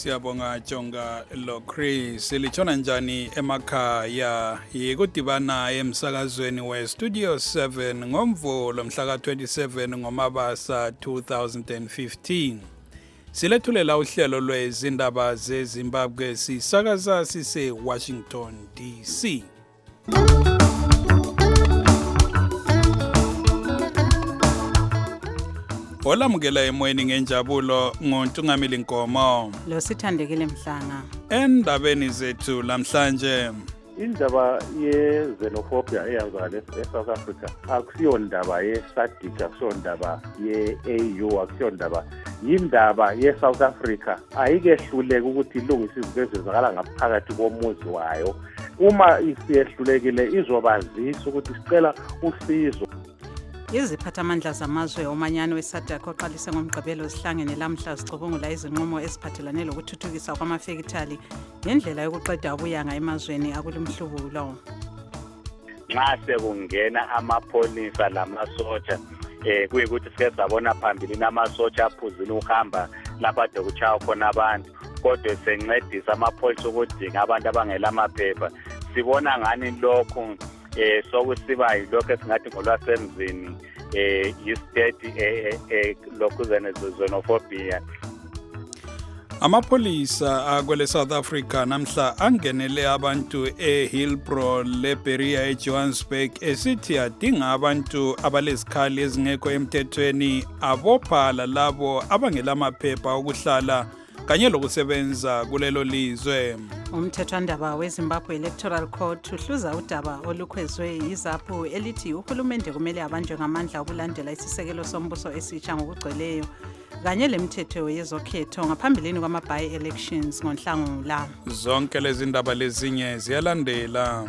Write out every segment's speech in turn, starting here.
siyabonga Jonga lo Chris lichona njani emakhaya yikudibana emsakazweni we Studio 7 ngomvulo mhla ka27 ngoMabasa 2015 silethulela uhlelo lwezindaba zeZimbabwe sisakaza sise Washington DC. Olamukela emoyeni ngenjabulo ngoNtungamili Nkomo lo Sithandekile Mhlanga. Endabeni zethu namhlanje indaba ye-xenophobia eyenzakala eSouth Africa akusiyo ndaba ye-SADC, akusiyo ndaba ye-AU, akusiyo ndaba yindaba ye-South Africa. Ayikehluleka ukuthi ilungise izinto ezenzakala ngaphakathi komuzi wayo. Uma isiyehlulekile izobazisa ukuthi sicela usizo. Iziphathamandla zamazwe omanyano weSADC oqalise ngomgqibelo sihlangene lamhla sicubungula izinqumo eziphathelane lokuthuthukisa kwamafekithali ngendlela yokuqeda ubuyanga emazweni akulumhlubulo. Nxa sekungena amapholisa lamasotsha kuyikuthi sike sabona phambili amasotsha aphuzile uhamba lapha ade kuchaya khona abantu, kodwa sencedisa amapholisa ukudinga abantu abangela amaphepha. Sibona ngani lokhu sokusiba yilokho esingathi ngolwasemzini yi-state lokhu xenophobia. Amapolisa akwele South Africa namhla angenele abantu eHillbrow leBeria eJohannesburg esithi adinga abantu abalezikhali ezingekho emthethweni abophala labo abangela amaphepha okuhlala kanye lokusebenza kulelo lizwe. Umthethwandaba weZimbabwe Electoral Court uhluza udaba olukhwezwe yizaphu elithi uhulumende kumele abanjwe ngamandla ukulandela isisekelo sombuso esitsha ngokugcweleyo kanye lemithetho yezokhetho ngaphambilini kwama-by-elections ngoNhlangula. Zonke lezi ndaba lezinye ziyalandela.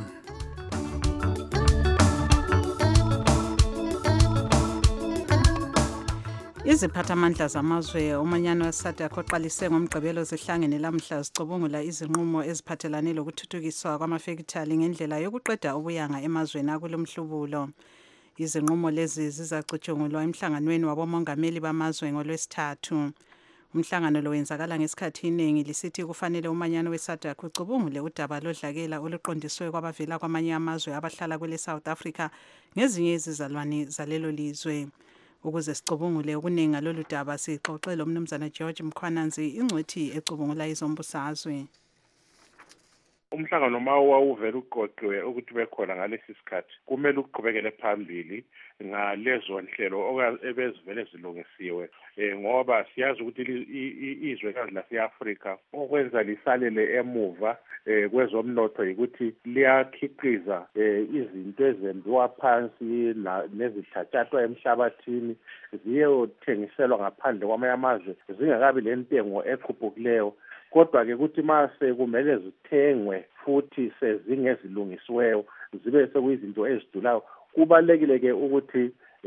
Iziphathamandla zamazwe omanyano weSADC oqalise ngomgqibelo zihlangene lamhla zicubungula izinqumo eziphathelane lokuthuthukiswa kwamafekithali ngendlela yokuqeda ubuyanga emazweni akulumhlubulo. Izinqumo lezi zizacutshungulwa emhlanganweni wabomongameli bamazwe ngolwesithathu. Umhlangano lo wenzakala ngesikhathi iningi lisithi kufanele umanyano weSADC ucubungule udaba lodlakela oluqondiswe kwabavela kwamanye amazwe abahlala kwele South Africa ngezinye izizalwane zalelo lizwe. Ukuze sicubungule okuningi ngalolu daba sixoxele umnumzana George Mkhwananzi ingcwethi ecubungula izombusazwe. Umhlangano mawuvela uqoqiwe ukuthi bekhona ngalesi sikhathi kumele uqhubekele phambili ngalezo nhlelo ebezivele zilungisiwe ngoba siyazi ukuthi izwekazi lase-Afrika okwenza lisalele emuva kwezomnotho yikuthi liyakhiqiza izinto ezembiwa phansi nezihlatshwa emhlabathini ziyothengiselwa ngaphandle kwamanye amazwe zingakabi lentengo ekhuphukileyo. Kodwa-ke ukuthi mase kumele zithengwe futhi sezingezilungisiweyo zibe sekuyizinto ezidulayo, kubalulekile-ke ukuthi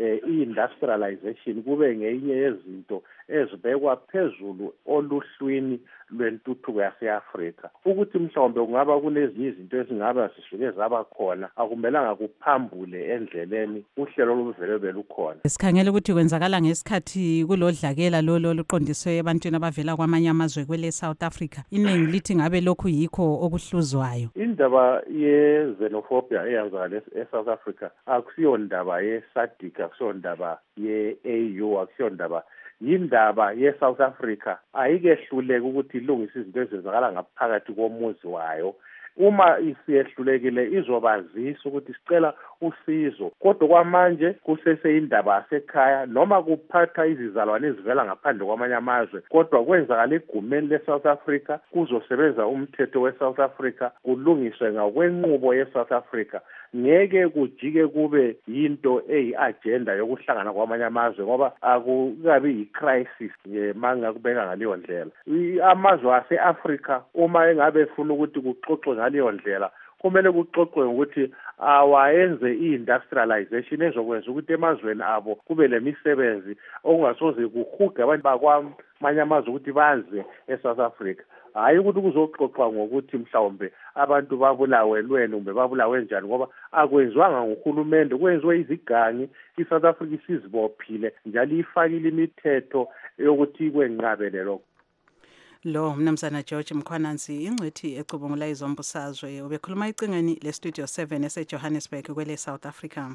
i-industrialization kube ngeyinye yezinto ezibekwa phezulu oluhlwini lwentuthuko yase-Afrika. Ukuthi mhlawumbe kungaba kunezinye izinto ezingaba zisuke zaba khona akumelanga kuphambule endleleni uhlelo oluvele belukhona. Sikhangela ukuthi kwenzakala ngesikhathi kulodlakela lolo oluqondiswe ebantwini abavela kwamanye amazwe kwele South Africa. Iningi lithi ngabe lokhu yikho okuhluzwayo. Indaba ye-xenophobia eyenzakala eSouth Africa akusiyo ndaba ye-SADC, akusiyo ndaba ye-AU, akusiyo ndaba yindaba ye-South Africa. Ayikehluleka ukuthi ilungise izinto ezenzakala ngaphakathi komuzi wayo. Uma isiyehlulekile izobazisa ukuthi sicela usizo, kodwa kwamanje kuseseyindaba yasekhaya noma kuphatha izizalwane ezivela ngaphandle kwamanye amazwe, kodwa kwenzakala egumeni le-South Africa kuzosebenza umthetho we-South Africa, kulungiswe ngokwenqubo ye-South Africa. Ngeke kujike kube yinto eyi-agenda yokuhlangana kwamanye amazwe ngoba akukabi yi-crisis mangakubeka ngaleyo ndlela. Amazwe ase-Africa uma engabe efuna ukuthi kuxoxwe ngaleyo ndlela kumele kuxoxwe ukuthi awayenze i-industrialization ezokwenza ukuthi emazweni abo kube lemisebenzi okungasoze kuhuge abantu bakwamanye amazwe ukuthi baze eSouth Africa. Hayi ukuthi kuzoxoxwa ngokuthi mhlawumbe abantu babulawelweni kumbe babulawe njani ngoba akwenziwanga nguhulumende, kwenziwe izigangi. iSouth Africa isizibophile njalo ifakile imithetho yokuthi kwenqabele lokho. Lo mnumzana George Mkhwananzi ingcwethi ecubungula izombusazwe ubekhuluma icingweni le Studio 7 eseJohannesburg kwele South Africa.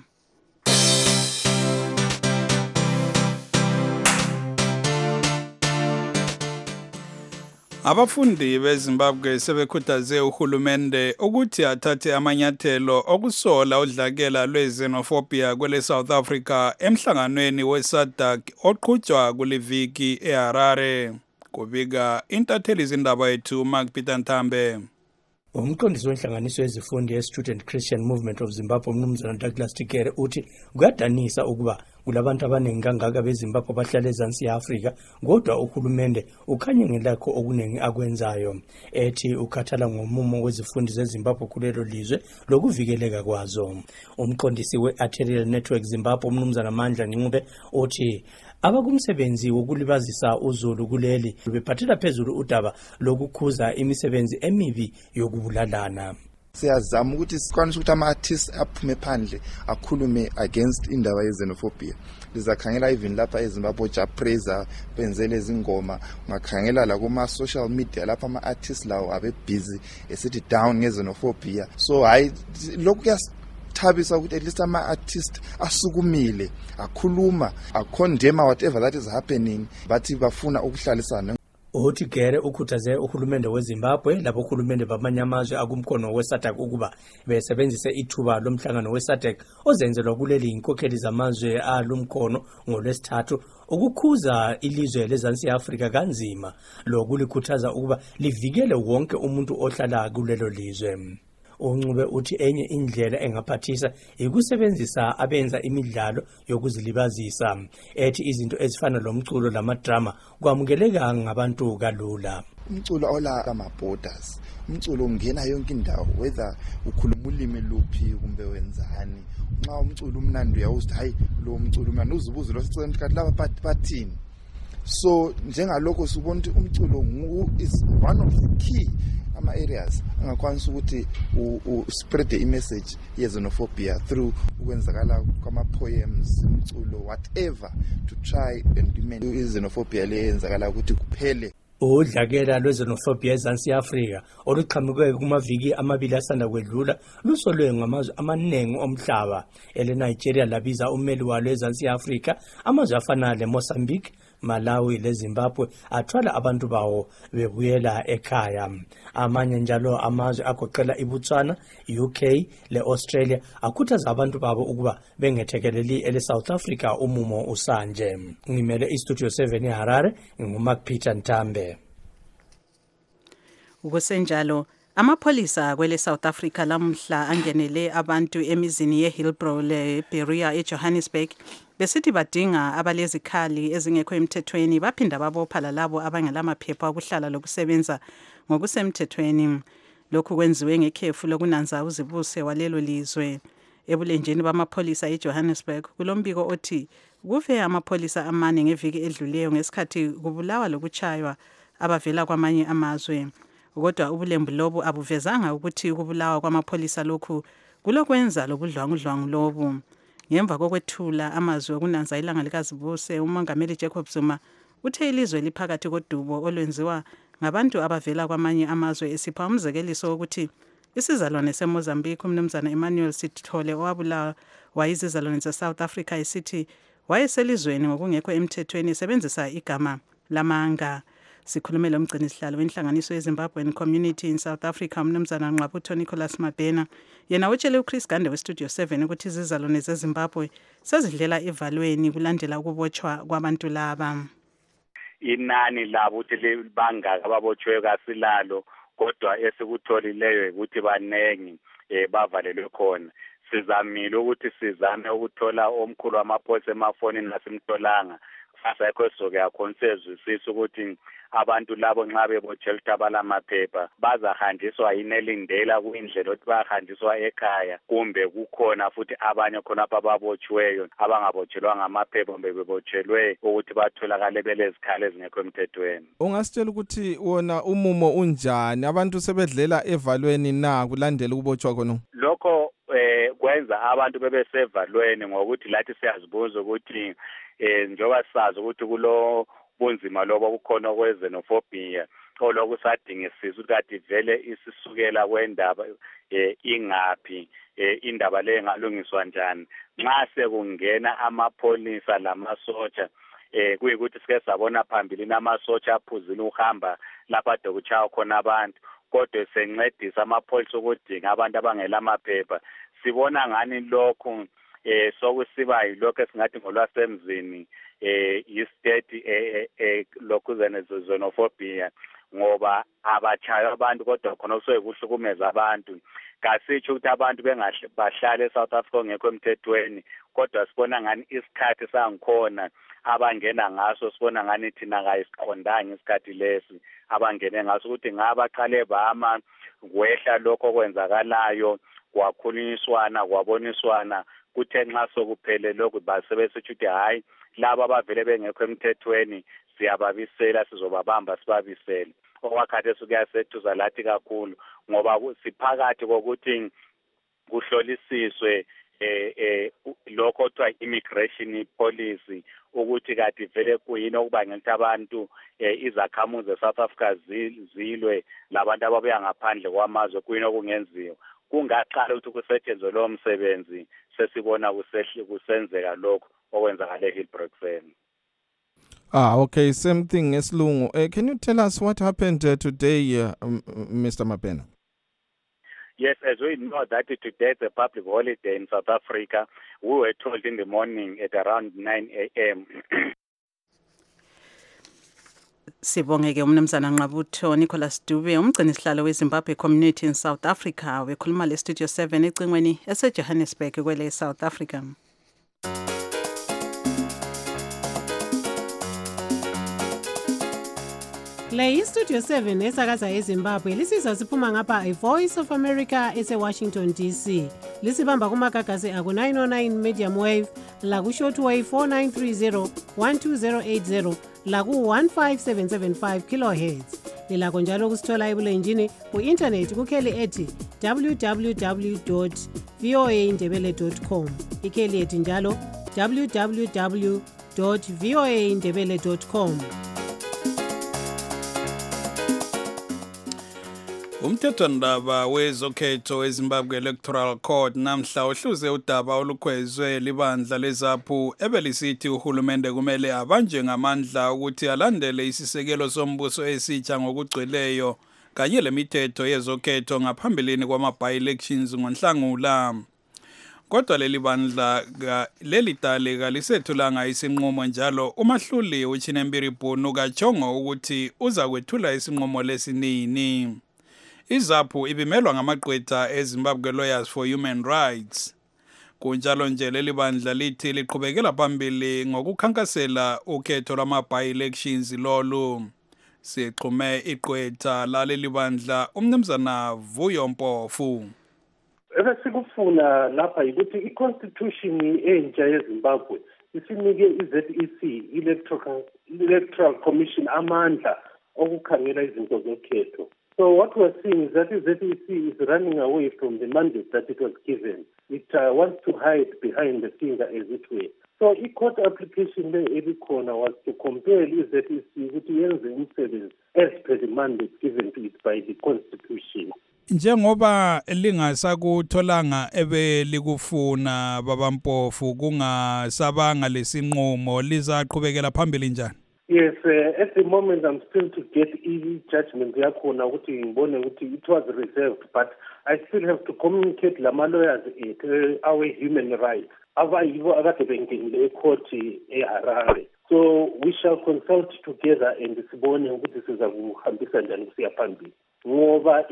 Abafundi beZimbabwe sebekhuthaze uhulumende ukuthi athathe amanyathelo okusola udlakela lwezenophobia kwele South Africa emhlanganweni weSADC oqhutshwa kuliviki eHarare. Kubika intatheli izindaba yethu Mark Peter Ntambe. Umqondisi wenhlanganiso yezifundi ye-Student Christian Movement of Zimbabwe umnumzana Douglas Tikere uthi kuyadanisa ukuba kulabantu abaningi kangaka beZimbabwe abahlala ezansi ye-Afrika kodwa uhulumende ukhanye ngelakho okuningi akwenzayo ethi ukhathala ngomumo wezifundi zeZimbabwe kulelo lizwe lokuvikeleka kwazo. Umqondisi we-Arterial Network Zimbabwe umnumzana Mandla Ncube uthi abakumsebenzi wokulibazisa uzulu kuleli bephathela phezulu udaba lokukhuza imisebenzi emibi yokubulalana. Siyazama ukuthi sikwanise ukuthi ama-artists aphume phandle akhulume against indaba ye-xenophobia. Lizakhangela even lapha eZimbabwe Japreza benzele izingoma, ungakhangela la kuma-social media lapha ama-artists lawo abe busy esithi down nge-xenophobia. So hayi lokhu thabisa ukuthi at least ama-artist asukumile akhuluma acondemn whatever that is happening bathi bafuna ukuhlalisana. Uthi Gere ukhuthaze uhulumende weZimbabwe labo uhulumende bamanye amazwe akumkhono weSADC ukuba besebenzise ithuba lomhlangano weSADC ozenzelwa kuleli inkokheli zamazwe alumkhono ngolwesithathu ukukhuza ilizwe lezansi Afrika kanzima lokulikhuthaza ukuba livikele wonke umuntu ohlala kulelo lizwe. Uncube uthi enye indlela engaphathisa ikusebenzisa abenza imidlalo yokuzilibazisa ethi izinto ezifana lomculo lamadrama kwamukeleka ngabantu kalula. Umculo ola ama-borders, umculo ungena yonke indawo whether ukhuluma ulimi luphi kumbe wenzani. Nxa umculo umnandi uyawuthi hayi lo umculo umnandi uzibuze lo sicela kanti laba bathini. So njengalokho sibona ukuthi umculo is one of the key ama-areas angakwanisa ukuthi spread the message ye-xenophobia through ukwenzakala kwama-poems, umculo, whatever to try and demand i-xenophobia le yenzakala ukuthi kuphele. Udlakela lwezenophobia ezansi Afrika oluqhamuke kumaviki amabili asanda kwedlula lusolwe ngamazwe amaningi omhlaba. Nigeria labiza ummeli walo ezansi Afrika, amazwe afana leMozambique, Malawi leZimbabwe athwala abantu bawo bebuyela ekhaya. Amanye njalo amazwe agoqela iBotswana, UK leAustralia akhuthaza abantu babo ukuba bengethekeleli eleSouth Africa umumo usanje. Ngimele iStudio 7 eHarare nguMark Peter Ntambe. Ukusenjalo amapholisa kwele South Africa lamhla angenele abantu emizini yeHillbrow leBerea eJohannesburg besithi badinga abalezikhali ezingekho emthethweni baphinda babopha lalabo abangelamaphepha okuhlala lokusebenza ngokusemthethweni. Lokhu kwenziwe ngekhefu lokunanza uzibuse walelo lizwe. Ebulenjeni bamapholisa eJohannesburg kulombiko othi kufe amapholisa amane ngeviki edluleyo ngesikhathi kubulawa lokuchaywa abavela kwamanye amazwe. Kodwa ubulembu lobu abuvezanga ukuthi ukubulawa kwamapholisa lokhu kulokwenza lobudlwangudlwangu lobu. Ngemva kokwethula amazwi okunanza ilanga likazibuse, uMongameli Jacob Zuma uthe ilizwe liphakathi kodubo olwenziwa ngabantu abavela kwamanye amazwe esipha umzekeliso ukuthi isizalwane seMozambique umnumzana Emmanuel Sithole owabulawa wayizizalwane zeSouth Africa esithi wayeselizweni ngokungekho emthethweni sebenzisa igama lamanga. Sikhulumela umgcinisihlalo wenhlanganiso yeZimbabwean Community in South Africa umnumzana Nqabutho Nicholas Mabhena yena utshele uChris Gande weStudio 7 ukuthi izizalwane zeZimbabwe sezidlela evalweni kulandela ukubotshwa kwabantu laba. Inani labo ukuthi bangaka ababotshwe kasilalo kodwa esikutholileyo ukuthi banengi bavalelwe khona. Sizamile ukuthi sizame ukuthola omkhulu wamaphoyisa emafonini nasimtholanga. Asekho soke yakhonsezwisisa ukuthi abantu labo nxa bebotshelwa abalamaphepha bazahanjiswa inelindela kuindlela ukuthi bahanjiswa ekhaya kumbe kukhona futhi abanye khona ababotshiweyo abangabotshelwa ngamaphepha kumbe bebotshelwe ukuthi batholakale belezikhali ezingekho emthethweni. Ungasitshela ukuthi wona umumo unjani abantu sebedlela evalweni na kulandela ukubotshwa khona? Lokho kwenza abantu bebesevalweni ngokuthi lathi siyazibuza ukuthi njengoba sazi ukuthi kulo bunzima lobo kukhona kwezenofobia olokusadingisisa ukuthi kade vele isisukela kwendaba ingaphi indaba le engalungiswa njani nxa sekungena amapholisa lamasotsha kuyikuthi sike sabona phambilini amasotsha aphuzile uhamba lapha dokuchawa khona abantu kodwa sencedisa amapholisa ukudinga abantu abangela amaphepha sibona ngani lokhu sokusiba yilokho esingathi ngolwasemzini i-state lokhuzane xenophobia ngoba abachayo abantu kodwa khona kusuke kuhlukumeza abantu kasitsho ukuthi abantu bahlale eSouth Africa ongekho emthethweni kodwa sibona ngani isikhathi sangikhona abangena ngaso sibona ngani thina kayisiqondanga isikhathi lesi abangene ngaso ukuthi ngabaqale bama kwehla lokho kwenzakalayo kwakhulunyiswana kwaboniswana kuthe nxa sokuphele lokhu basebesithi ukuthi hayi laba abavele bengekho emthethweni siyababisela sizobabamba sibabisele okwakhathi kuyasethuza lathi kakhulu ngoba siphakathi kokuthi kuhlolisiswe lokho kuthiwa immigration policy ukuthi kade vele kuyini okubangela ukuthi abantu izakhamuzi ze-South Africa zilwe labantu ababuya ngaphandle kwamazwe kuyini okungenziwa kungaqala ukuthi kusetshenzwe lowo msebenzi sesibona kusenzeka lokho okwenzakala eHillbroxen. Okay, same thing ngesilungu. Can you tell us what happened today, Mr. Mapena? Yes, as we know that today is a public holiday in South Africa, we were told in the morning at around 9 a.m. Sibongeke umnumzana Nqabutho Nicholas Dube umgcini sihlalo weZimbabwe Community in South Africa wekhuluma le Studio 7 ecingweni eseJohannesburg kwele South Africa. Le iStudio 7 esakaza eZimbabwe lisizwa siphuma ngapha iVoice of America eseWashington DC. Lisibamba kumagagasi aku 909 medium wave, laku shortwave 4930 12080, laku 15775 kilohertz. Lilakho njalo kusithola ebulenjini ku-internet kukheli ethi www.voaindebele.com. Ikheli ethi njalo www.voaindebele.com. Umthethwandaba wezokhetho eZimbabwe Electoral Court namhla uhluze udaba olukhwezwe libandla leZAPU ebelisithi uhulumende kumele abanje ngamandla ukuthi alandele isisekelo sombuso esitsha ngokugcweleyo kanye lemithetho yezokhetho ngaphambilini kwama-by-elections ngoNhlangula. Kodwa leli bandla leli dale kalisethulanga isinqumo njalo umahluli uChinembiri Bunu kachongo ukuthi uza kwethula isinqumo lesinini. iZAPU ibimelwa ngamagqwetha eZimbabwe Lawyers for Human Rights. Kunjalo nje leli bandla lithi liqhubekela phambili ngokukhankasela ukhetho lwama-by-elections lolu. Sixhume igqwetha laleli bandla umnumzana Vuyo Mpofu. Ebesikufuna lapha ukuthi iconstitution entsha yeZimbabwe isinike iZEC Electoral Commission amandla okukhangela izinto zokhetho. So what we're seeing is that the ZEC is running away from the mandate that it was given. It wants to hide behind the finger, as it were. So court application le was to compel the ZEC ukuthi yenze umsebenzi as per the mandate given to it by the Constitution. Njengoba lingasakutholanga ebelikufuna babampofu kungasabanga lesinqumo lizaqhubekela phambili njani? Yes, at the moment I'm still to get judgment yakhona ukuthi ngibone ukuthi it was reserved, but I still have to communicate lama lawyers our human rights abayibo akade bengenile ecourt eHarare. So we shall consult together and sibone ukuthi sizakuhambisa njani kusiya phambili. Ngoba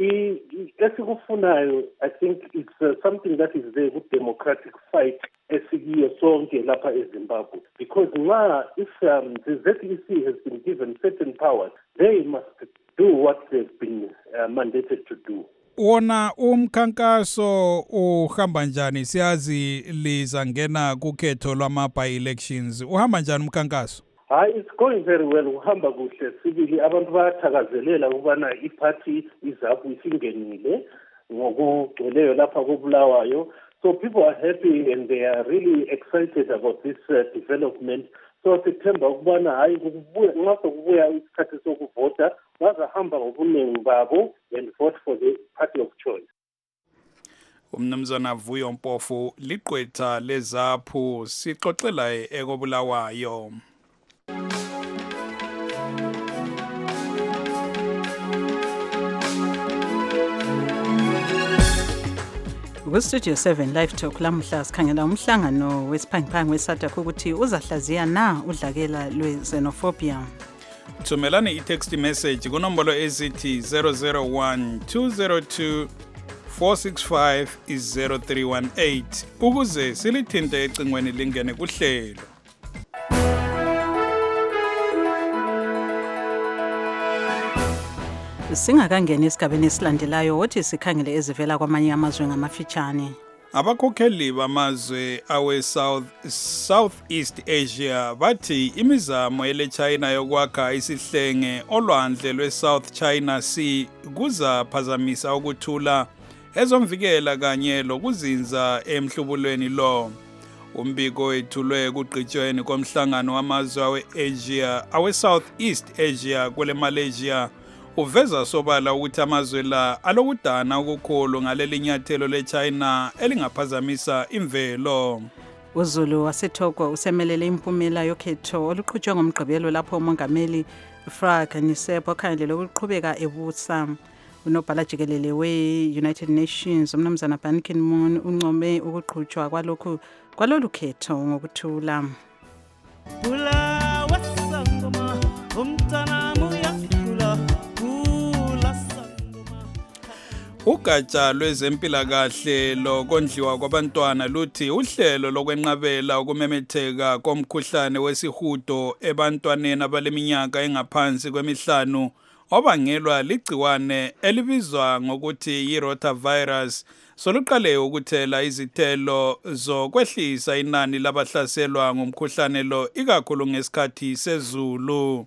esikufunayo I think it's something that is there with democratic fight esikiyo sonke lapha eZimbabwe, because if the ZEC has been given certain powers, they must do what they've been mandated to do. Wona umkhankaso uhamba njani? Siyazi lizangena kukhetho lwama-by-elections. Uhamba njani umkhankaso? It's going very well. Uhamba kuhle sibili abantu bayathakazelela ukubana iparty iZAPU isingenile ngokugcweleyo lapha koBulawayo. So people are happy and they are really excited about this development. So September ukubona hayi kubuya isikhathi sokuvota bazahamba ngobuningi babo and vote for the party of choice. Umnumzana Vuyo Mpofu liqwetha lezaphu sixoxela ekobulawayo. Studio 7 Live Talk lamhla sikhangela umhlangano wesiphangiphangi weSADC ukuthi uzahlaziya na udlakela lwe-xenophobia. Thumelani i-text message kunombolo ezithi 001 202 465 0318 ukuze silithinte ecingweni lingene kuhlelo. Singakangena esigabeni esilandelayo wothi sikhangele ezivela kwamanye amazwe ngamafitshane. Abakhokheli bamazwe awe Southeast Asia bathi imizamo ele China yokwakha isihlenge olwandle lwe-South China Sea kuzaphazamisa ukuthula ezomvikela kanye lokuzinza emhlubulweni lo. Umbiko wethulwe kugqitshweni komhlangano wamazwe awe-Asia awe-Southeast Asia kwele Malaysia uveza sobala ukuthi amazwe la alokudana okukhulu ngaleli nyathelo leChina elingaphazamisa imvelo. uZulu waseTogo usemelele impumela yokhetho oluqhutshwe ngomgqibelo lapho umongameli Frank Nisepo khandle lokuqhubeka ebusa. Unobhala jikelele we-United Nations umnumzana Ban Ki-moon uncome ukuqhutshwa kwalolu khetho ngokuthula. Ugatsha lwezempilakahle lokondliwa kwabantwana luthi uhlelo lokwenqabela ukumemetheka komkhuhlane wesihudo ebantwaneni abaleminyaka engaphansi kwemihlanu obangelwa ligciwane elibizwa ngokuthi yi-rotavirus soluqale ukuthela izithelo zokwehlisa inani labahlaselwa ngomkhuhlane lo ikakhulu ngesikhathi sezulu.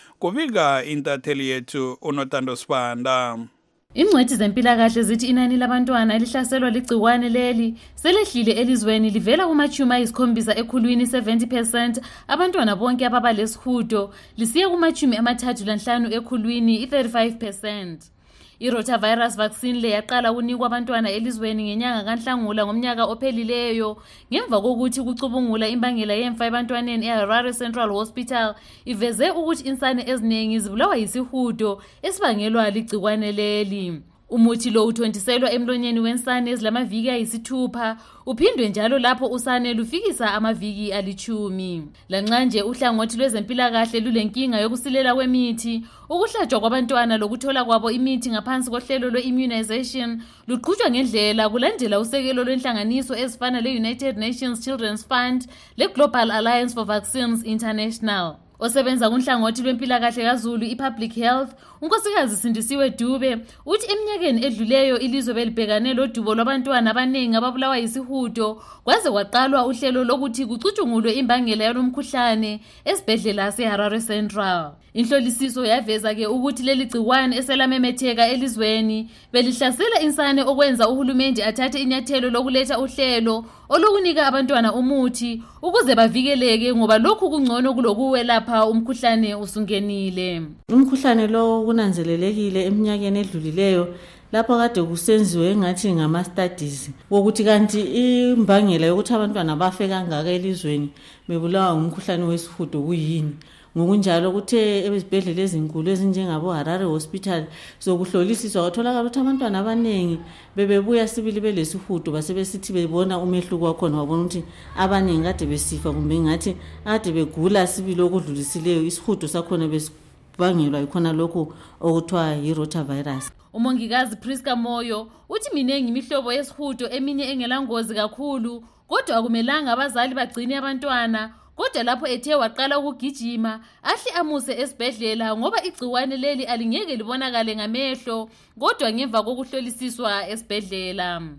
Kubika intatheli yethu uNotando Sibanda. Ingcwethi zempilakahle zithi inani labantwana elihlaselwa ligciwane leli selehlile elizweni livela kumachumi ayisikhombisa ekhulwini 70% abantwana bonke ababa lesihudo lisiye kumachumi amathathu lanhlanu ekhulwini 35%. I-rotavirus vaccine le yaqala ukunikwa abantwana elizweni ngenyanga kaNhlangula ngomnyaka ophelileyo ngemva kokuthi kucubungula imbangela yemfa ebantwaneni eHarare Central Hospital iveze ukuthi insane eziningi zibulawa yisihudo esibangelwa ligciwane leli. Umuthi lo uthontiselwa emlonyeni wensane ezilamaviki ayisithupha uphindwe njalo lapho usane lufikisa amaviki alichumi. Lanxanje uhlangothi lwezempilakahle lulenkinga yokusilela kwemithi, ukuhlatshwa kwabantwana lokuthola kwabo imithi ngaphansi kohlelo lwe-immunization luqhutshwa ngendlela kulandela usekelo lwenhlanganiso ezifana le-United Nations Children's Fund le-Global Alliance for Vaccines International. Osebenza kunhlangothi lwempilakahle kaZulu iPublic Health unkosikazi Sindisiwe Dube uthi eminyakeni edluleyo ilizwe belibhekane lodubo lwabantwana abaningi ababulawa yisihudo kwaze kwaqalwa uhlelo lokuthi kucutshungulwe imbangela yalomkhuhlane esibhedlela seHarare Central. Inhlolisiso yaveza ke ukuthi leli gciwane eselamemetheka elizweni belihlasela insane okwenza uhulumende athathe inyathelo lokuletha uhlelo olokunika abantwana umuthi ukuze bavikeleke ngoba lokhu kungcono kulokuwelapha umkhuhlane usungenile. Umkhuhlane lo kunanzelelekile eminyakeni edlulileyo lapho kade kusenziwe ngathi ngama studies wokuthi kanti imbangela yokuthi abantwana bafe kangaka elizweni bebulawa ngumkhuhlane wesihudo kuyini. Ngokunjalo kuthe ezibhedlela ezinkulu ezinjengabo Harare Hospital sokuhlolisiswa kwatholakala ukuthi abantwana abaningi bebebuya sibili belesihudo basebesithi bebona umehluko wakhona wabona ukuthi abaningi kade besifa kumbe ngathi kade begula sibili okudlulisileyo isihudo sakhona besibangelwa ikhona lokho okuthiwa yi-rotavirus. Umongikazi Priska Moyo uthi minengi imihlobo yesihudo eminye engelangozi kakhulu kodwa akumelanga abazali bagcine abantwana kodwa lapho ethe waqala ukugijima ahle amuse esibhedlela ngoba igciwane leli alingeke libonakale ngamehlo kodwa ngemva kokuhlolisiswa esibhedlela.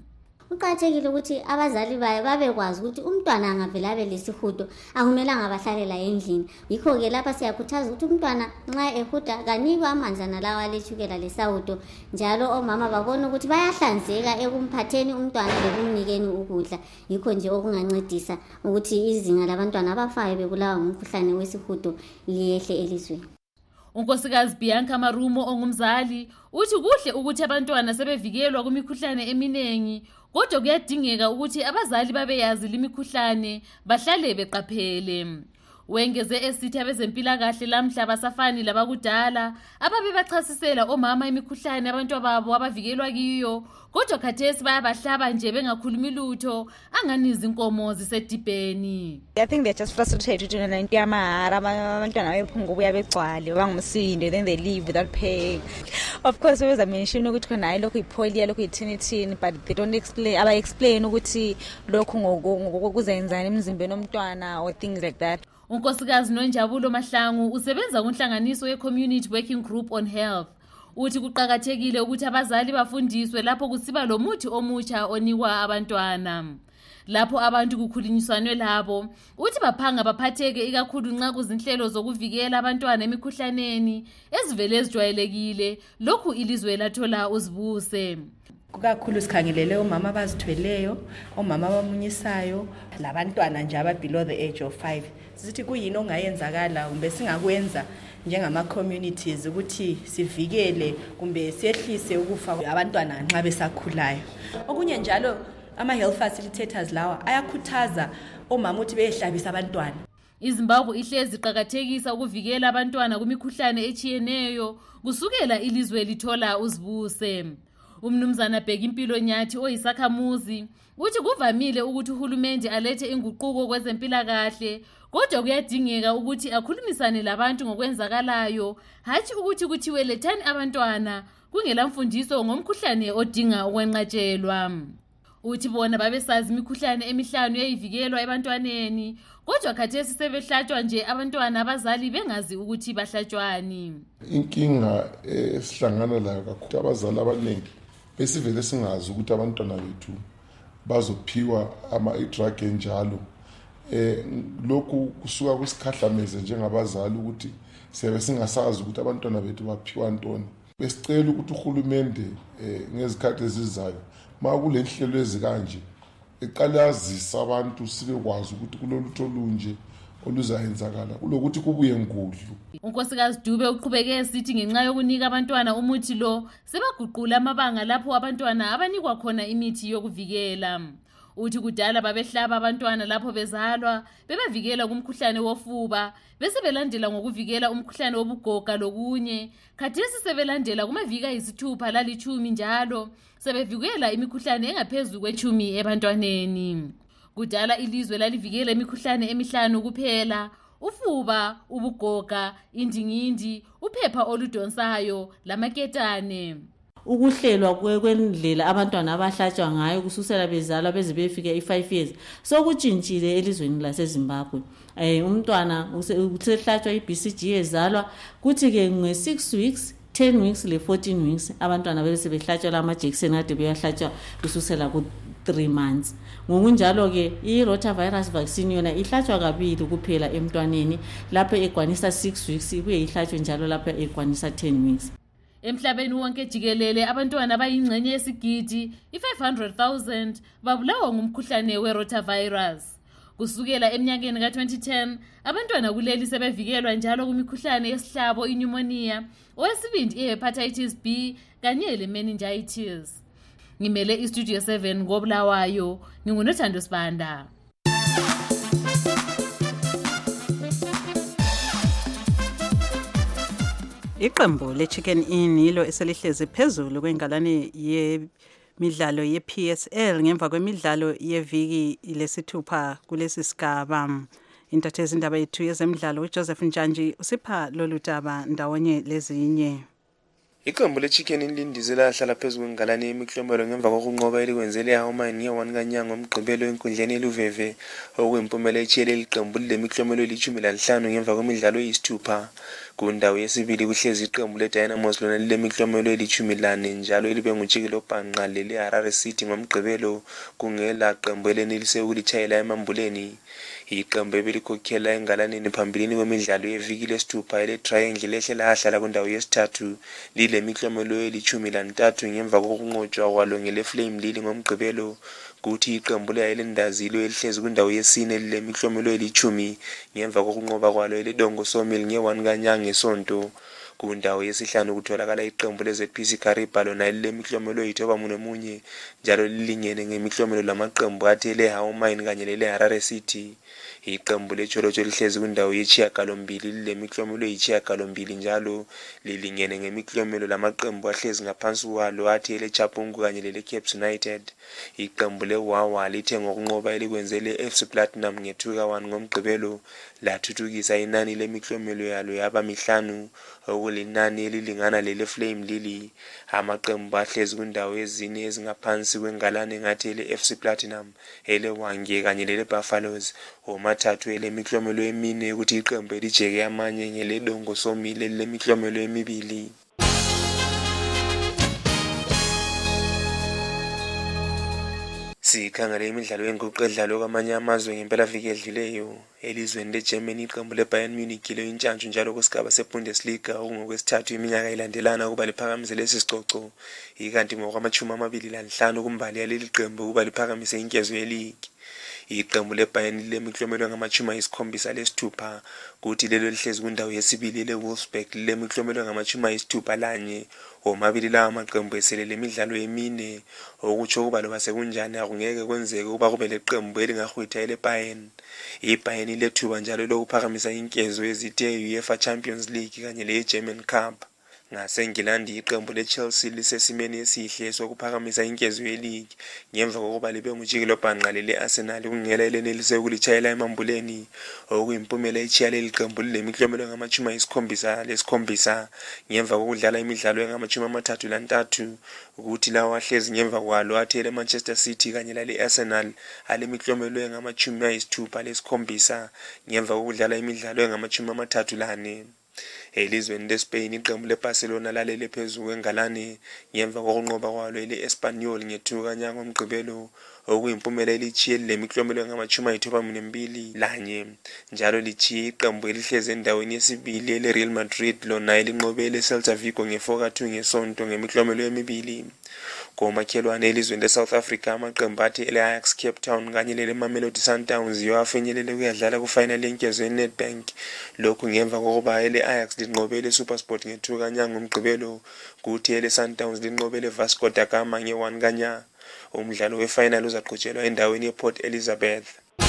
Kuqakathekile ukuthi abazali baye babekwazi ukuthi umntwana angavela abe lesihudo akumelanga bahlalela endlini. Yikho-ke lapha siyakhuthaza ukuthi umntwana nxa ehuda kanikwe amanzana lawa alethukela lesawudo, njalo omama babone ukuthi bayahlanzeka ekumphatheni umntwana lekumnikeni ukudla. Yikho nje okungancedisa ukuthi izinga labantwana abafayo bebulawa ngumkhuhlane wesihudo liyehle elizweni. Unkosikazi Bianca Marumo ongumzali uthi kuhle ukuthi abantwana sebevikelwa kumikhuhlane eminengi, kodwa kuyadingeka ukuthi abazali babeyazi limikhuhlane bahlale beqaphele. Wengeze esithi abezempilakahle lamhla basafani labakudala ababe bachasisela omama imikhuhlane abantwababo abavikelwa kiyo, kodwa khathesi bayabahlaba nje bengakhulumi lutho angani izinkomo zisedibheni. I think they're just frustrated with into yamahara abantwana bephunga ubuya begcwale bangumsindo, then they leave without paying. Of course always mention ukuthi khona hayi lokho ipolio lokho ithini, but they don't explain ukuthi lokho ngokuzenzana emzimbeni womntwana or things like that. Unkosikazi Nonjabulo Mahlangu usebenza kunhlanganiso ye-Community Working Group on Health. Uthi kuqakathekile ukuthi abazali bafundiswe lapho kusiba lo muthi omutsha onikwa abantwana. Lapho abantu kukhulunyiswanwe labo, uthi baphanga baphatheke ikakhulu nxa kuzinhlelo zokuvikela abantwana emikhuhlaneni ezivele ezijwayelekile, lokhu ilizwe lathola uzibuse. Kukakhulu sikhangelele omama abazithweleyo, omama abamunyisayo, labantwana nje aba below the age of 5. Sithi kuyini ongayenzakala kumbe singakwenza njengama communities ukuthi sivikele kumbe sehlise ukufa abantwana nxa besakhulayo. Okunye njalo ama health facilitators lawa ayakhuthaza omama ukuthi beyehlabisa abantwana. iZimbabwe ihlezi iqhakathekisa ukuvikela abantwana kumikhuhlane echiyeneyo kusukela ilizwe lithola uzibuse. Umnumzana Bhekimpilo Nyathi oyisakhamuzi uthi kuvamile ukuthi uhulumende alethe inguquko kwezempilakahle, kodwa kuyadingeka ukuthi akhulumisane labantu ngokwenzakalayo, hathi ukuthi kuthiwe lethani abantwana kungela mfundiso ngomkhuhlane odinga ukwenqatshelwa. Uthi bona babesazi imikhuhlane emihlanu eyivikelwa ebantwaneni, kodwa khathesi sebehlatshwa nje abantwana abazali bengazi ukuthi bahlatshwani. Inkinga esihlangana layo kakhulu abazali abaningi besivele singazi ukuthi abantwana bethu bazophiwa ama-drug enjalo. Lokhu kusuka kusikhahlameze njengabazali ukuthi siyabe singasazi ukuthi abantwana bethu baphiwa ntoni. Besicela ukuthi uhulumende ngezikhathi ezizayo makule nhlelo ezikanje eqala yazisa abantu sibekwazi ukuthi kulolutho olunje oluzayenzakala kulokuthi kubuye ngudlu. Unkosikazi Dube uqhubeke esithi ngenxa yokunika abantwana umuthi lo sebaguqula amabanga lapho abantwana abanikwa khona imithi yokuvikela. Uthi kudala babehlaba abantwana lapho bezalwa bebevikela kumkhuhlane wofuba bese belandela ngokuvikela umkhuhlane wobugoga lokunye. Khathesi sebelandela kumaviki ayisithupha lalitshumi njalo sebevikela imikhuhlane engaphezulu kwetshumi ebantwaneni. Kudala ilizwe lalivikela imikhuhlane emihlanu kuphela: ufuba, ubugoga, indingindi, uphepha oludonsayo lamaketane. Ukuhlelwa kwendlela abantwana abahlatshwa ngayo kususela bezalwa beze befika i5 years sokutshintshile elizweni laseZimbabwe. Umntwana usehlatshwa iBCG ezalwa kuthi ke nge6 weeks 10 weeks le 14 weeks abantwana bese behlatshwa amajekiseni ade beyahlatshwa kususela ku 3 months. Ngokunjalo ke irotavirus vaccine yona ihlatshwa kabili kuphela emntwaneni, lapho ekwanisa 6 weeks ibuye ihlatshwe njalo lapho ekwanisa 10 weeks. Emhlabeni wonke jikelele abantwana abayingxenye yesigidi i500,000 babulawa ngumkhuhlane werotavirus. Kusukela eminyakeni ka2010 abantwana kuleli sebevikelwa njalo kumikhuhlane yesihlabo, pneumonia, owesibindi ihepatitis B kanye lemeningitis. Ngimele iStudio 7 ngoBulawayo, nginguNothando Sibanda. Iqembu leChicken Inn yilo eselihlezi phezulu kwengalane yemidlalo yePSL ngemva kwemidlalo yeviki lesithupha kulesi sigaba. Intatheli indaba yethu yezemidlalo uJoseph Njanji usipha lolu daba ndawonye lezinye. Iqembu leChicken Inn lindizela ahlala phezulu kwengalane yemiklomelo ngemva kokunqoba elikwenzele eHawaii nge-1 kaNyanga ngomgqibelo enkundleni eLuveve okuyimpumelelo echiyele iqembu lemiklomelo eli-15 ngemva kwemidlalo eyisithupha. Kundawo yesibili kuhlezi iqembu leDynamos lona lilemiklomelo eli-14 njalo libe ngujikelo bhanqa lele-Harare City ngomgqibelo kungela qembu elenelise ukulitshayela emambuleni. Iqembu ebelikhokhela engalaneni phambilini kwemidlalo yeviki lesithupha ele-Triangle lehle lahlala kundawo yesithathu lilemiklomelo eli-13 ngemva kokunqotshwa kwalo ngele-Flame Lily ngomgqibelo. Kuthi iqembu le-Islanders elihlezi kundawo yesine lilemiklomelo eli-10 ngemva kokunqoba kwalo ele-Dongo Sawmill nge-1 kaNyanga ngesonto. Kundawo yesihlanu kutholakala iqembu le-ZPC Kariba lona lilemiklomelo eli-91 njalo lilingene ngemiklomelo lamaqembu athi ele-How Mine kanye lele-Harare City. Iqembu leCholocho lihlezi kundawo yesishiyagalombili lilemiklomelo eyisishiyagalombili njalo lilingene ngemiklomelo lamaqembu ahlezi ngaphansi kwalo athi ele-Chapungu kanye lele-Caps United. Iqembu le-Wawa lithe ngokunqoba elikwenze le-FC Platinum nge-2-1 ngomgqibelo lathuthukisa inani lemiklomelo yalo yaba 5 okulinani elilingana lele-Flame Lily. Amaqembu ahlezi kundawo ezine ezingaphansi kwengalane ngathi ele-FC Platinum, ele-Wange kanye lele-Buffaloes womathathu elemiklomelo emine ukuthi iqembu elijeke amanye ngele-Dongo Sawmill lemiklomelo emibili. Sikhangele imidlalo yenguqu edlalwa kwamanye amazwe ngempelaviki edluleyo. Elizweni leGermany iqembu leBayern Munich intshantshi njalo kusigaba seBundesliga okungokwesithathu iminyaka ilandelana kuba liphakamise lesi sicoco. Ikanti ngokwama-25 kumbali yaleli qembu kuba liphakamise inkezo yeligi. Iqembu leBayern lilemiklomelo ngama-76 kuthi lelo lihlezi kundawo yesibili le-Wolfsburg lilemiklomelo ngama-61 omabili lawa maqembu esele lemidlalo emine okutsho ukuba loba sekunjani akungeke kwenzeke ukuba kube leqembu elingahwitha eleBayern. iBayern lethuba njalo lokuphakamisa inkezo ezithe UEFA Champions League kanye le-German Cup. NgaseNgilandi iqembu leChelsea lisesimeni esihle sokuphakamisa inkezo yeligi ngemva kokuba libe ngujikelo bhanqa lele-Arsenal kungela elenelise ukulitshayela emambuleni okuyimpumela echiya leli qembu lilemiklomelo ngama-77 ngemva kokudlala imidlalo engama-33 ukuthi lawo ahlezi ngemva kwalo athi ele-Manchester City kanye lale-Arsenal alemiklomelo engama-67 ngemva kokudlala imidlalo engama-34. Elizweni leSpain iqembu leBarcelona lalele phezulu kwengalane ngemva kokunqoba kwalo ele-Espanyol nge-2 kaNyanga ngomgqibelo okuyimpumela elichiye lemiklomelo ngama-92 njalo lichiye iqembu elihleze endaweni yesibili ele-Real Madrid lona elinqobe ele-Celta Vigo nge-4-2 ngesonto ngemiklomelo emibili. Komakhelwane elizweni leSouth Africa amaqembu athi ele-Ajax Cape Town kanye lele-Mamelodi Sundowns afinyelele ukuyadlala kufinal yenkezo ye-Nedbank. Lokhu ngemva kokuba ele-Ajax linqobe ele-SuperSport nge-2 kaNyanga ngomgqibelo kuthi ele-Sundowns linqobe ele-Vasco da Gama nge-1 kaNyanga. Umdlalo wefinal uzaqhutshelwa endaweni yePort Elizabeth.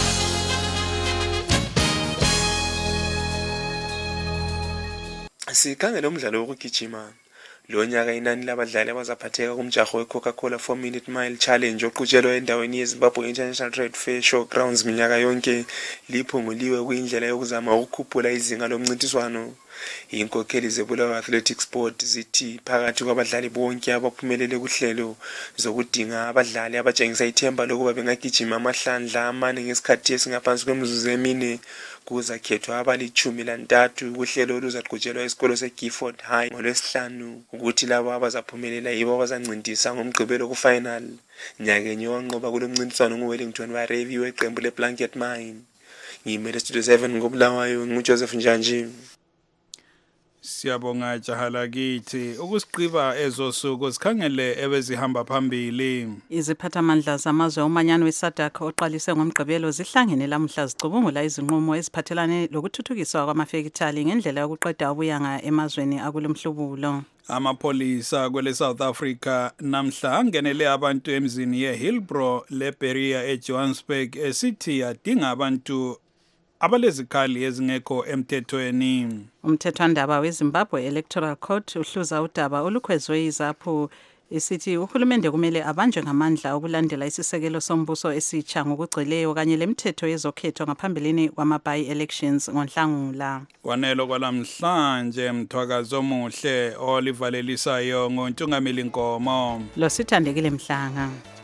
Sikhangele umdlalo wokugijima. Lo nyaka inani labadlali abazaphatheka kumjaho we-Coca-Cola 4-Minute Mile Challenge oqhutshelwa endaweni yeZimbabwe International Trade Fair Showgrounds minyaka yonke liphunguliwe kuyindlela yokuzama ukukhuphula izinga lomncintiswano. Inkokheli zeBulawayo Athletic Sport zithi phakathi kwabadlali bonke abaphumelele kuhlelo zokudinga abadlali abatshengisa ithemba lokuba bengagijima amahlandla amane ngesikhathi esingaphansi kwemizuzu emine kuzakhethwa abali-13 kuhlelo oluzaqhutshelwa esikolo seGifford High ngolwesihlanu ukuthi labo abazaphumelela yibo abazancintisa ngomgqibelo kufinal. Nyakenye wanqoba kulo mncintiswano nguWellington Warevi weqembu leBlanket Mine. Ngimele Studio 7 ngoBulawayo nguJoseph Njanji. Siyabonga jahala kithi ukusiqiba ezosuku sikhangele ebezihamba phambili. Iziphathamandla zamazwe omanyano weSADC oqalise ngomgqibelo zihlangene lamhla zicubungula izinqumo eziphathelane lokuthuthukiswa kwamafekithali ngendlela yokuqeda ubuyanga emazweni akulomhlubulo. Amapolisa kwele South Africa namhla angenele abantu emzini yeHillbrow leBeria eJohannesburg esithi adinga abantu abalezikhali ezingekho emthethweni. Umthethwandaba weZimbabwe Electoral Court uhluza udaba olukhwezwe izaphu isithi uhulumende kumele abanjwe ngamandla okulandela isisekelo sombuso esitsha ngokugcweleyo kanye lemithetho yezokhetho ngaphambilini kwama-by-elections ngoNhlangula. Kwanelo kwalamhlanje mthwakazo omuhle olivalelisayo ngoNtungameli Nkomo. Lo sithandekile Mhlanga.